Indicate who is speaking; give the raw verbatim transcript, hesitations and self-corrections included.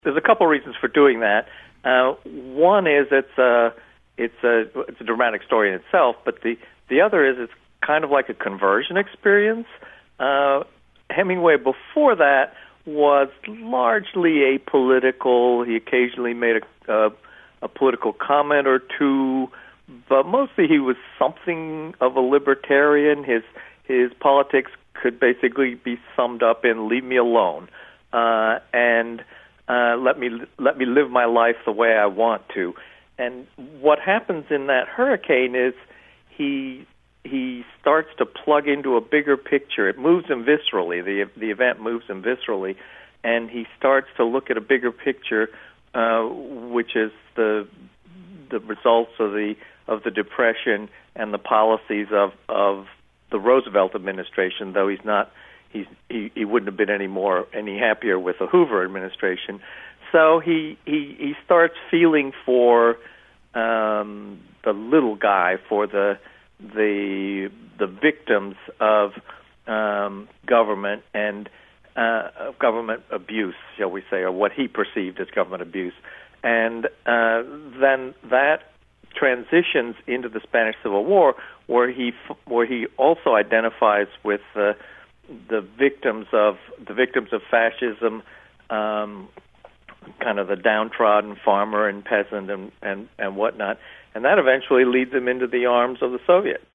Speaker 1: There's a couple reasons for doing that. Uh, one is it's a it's a it's a dramatic story in itself, but the the other is it's kind of like a conversion experience. Uh, Hemingway before that was largely apolitical. He occasionally made a, a a political comment or two, but mostly he was something of a libertarian. His his politics could basically be summed up in "leave me alone," uh, and uh, let me let me live my life the way I want to. And what happens in that hurricane is he he starts to plug into a bigger picture. It moves him viscerally. The the event moves him viscerally, and he starts to look at a bigger picture, uh, which is the the results of the of the Depression and the policies of of the Roosevelt administration. Though he's not, he's he, he wouldn't have been any more any happier with the Hoover administration. So he he, he starts feeling for um, the little guy, for the the the victims of um, government and uh, of government abuse, shall we say, or what he perceived as government abuse, and uh, then that transitions into the Spanish Civil War, where he where he also identifies with uh, the victims of the victims of fascism, um, kind of the downtrodden farmer and peasant and, and, and whatnot. And that eventually leads him into the arms of the Soviets.